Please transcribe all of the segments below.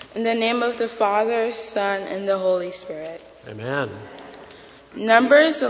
In the name of the Father, Son, and the Holy Spirit. Amen. Numbers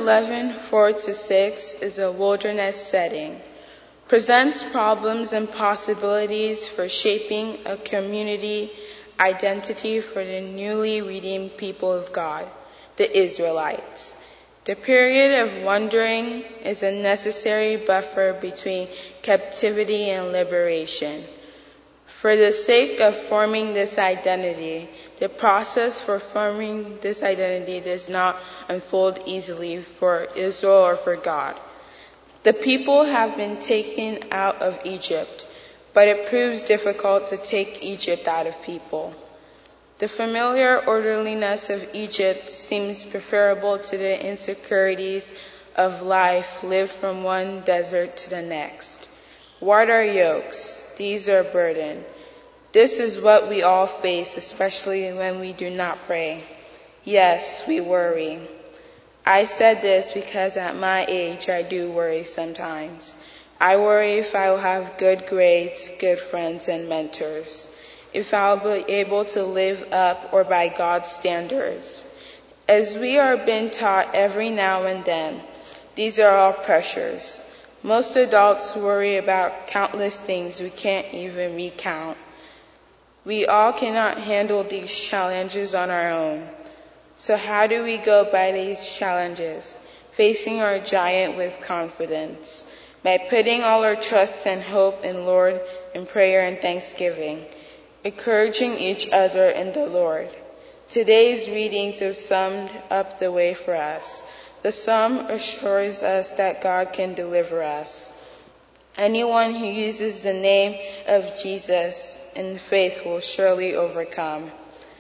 11:4-6 is a wilderness setting. Presents problems and possibilities for shaping a community identity for the newly redeemed people of God, the Israelites. The period of wandering is a necessary buffer between captivity and liberation. For the sake of forming this identity, the process for forming this identity does not unfold easily for Israel or for God. The people have been taken out of Egypt, but it proves difficult to take Egypt out of people. The familiar orderliness of Egypt seems preferable to the insecurities of life lived from one desert to the next. What are yokes? These are burden. This is what we all face, especially when we do not pray. Yes, we worry. I said this because at my age I do worry sometimes. I worry if I will have good grades, good friends, and mentors. If I'll be able to live up or by God's standards. As we are being taught every now and then, these are all pressures. Most adults worry about countless things we can't even recount. We all cannot handle these challenges on our own. So how do we go by these challenges? Facing our giant with confidence. By putting all our trust and hope in Lord in prayer and thanksgiving. Encouraging each other in the Lord. Today's readings have summed up the way for us. The psalm assures us that God can deliver us. Anyone who uses the name of Jesus in faith will surely overcome.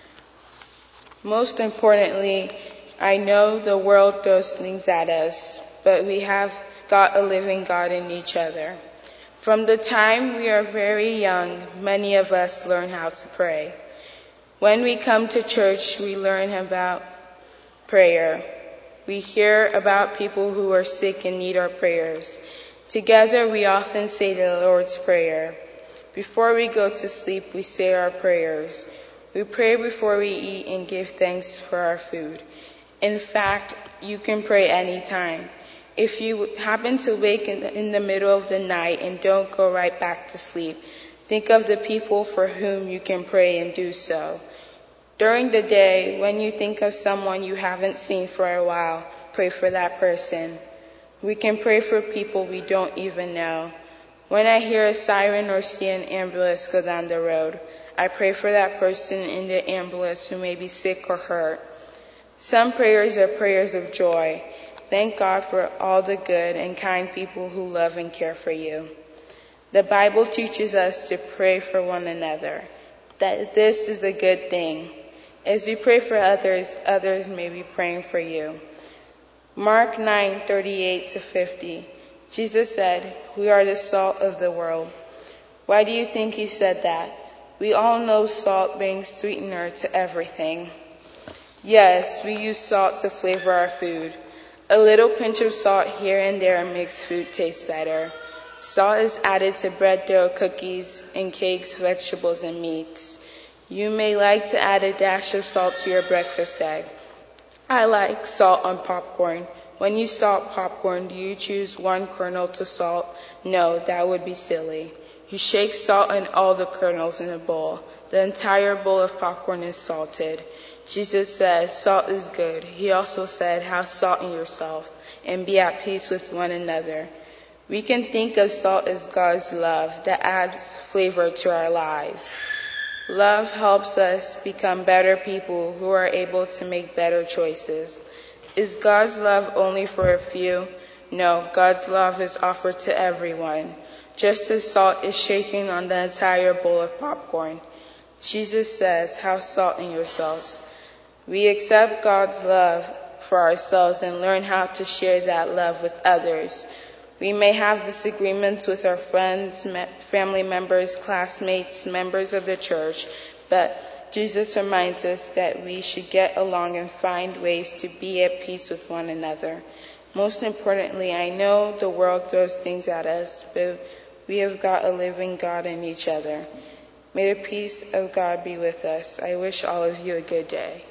Most importantly, I know the world throws things at us, but we have got a living God in each other. From the time we are very young, many of us learn how to pray. When we come to church, we learn about prayer. We hear about people who are sick and need our prayers. Together, we often say the Lord's Prayer. Before we go to sleep, we say our prayers. We pray before we eat and give thanks for our food. In fact, you can pray anytime. If you happen to wake in the middle of the night and don't go right back to sleep, think of the people for whom you can pray and do so. During the day, when you think of someone you haven't seen for a while, pray for that person. We can pray for people we don't even know. When I hear a siren or see an ambulance go down the road, I pray for that person in the ambulance who may be sick or hurt. Some prayers are prayers of joy. Thank God for all the good and kind people who love and care for you. The Bible teaches us to pray for one another, that this is a good thing. As you pray for others, others may be praying for you. Mark 9:38-50. Jesus said, "We are the salt of the world." Why do you think he said that? We all know salt brings sweetener to everything. Yes, we use salt to flavor our food. A little pinch of salt here and there makes food taste better. Salt is added to bread dough, cookies, and cakes, vegetables, and meats. You may like to add a dash of salt to your breakfast egg. I like salt on popcorn. When you salt popcorn, do you choose one kernel to salt? No, that would be silly. You shake salt and all the kernels in a bowl. The entire bowl of popcorn is salted. Jesus said, salt is good. He also said, have salt in yourself and be at peace with one another. We can think of salt as God's love that adds flavor to our lives. Love helps us become better people who are able to make better choices. Is God's love only for a few? No, God's love is offered to everyone, just as salt is shaken on the entire bowl of popcorn. Jesus says, have salt in yourselves. We accept God's love for ourselves and learn how to share that love with others. We may have disagreements with our friends, family members, classmates, members of the church, but Jesus reminds us that we should get along and find ways to be at peace with one another. Most importantly, I know the world throws things at us, but we have got a living God in each other. May the peace of God be with us. I wish all of you a good day.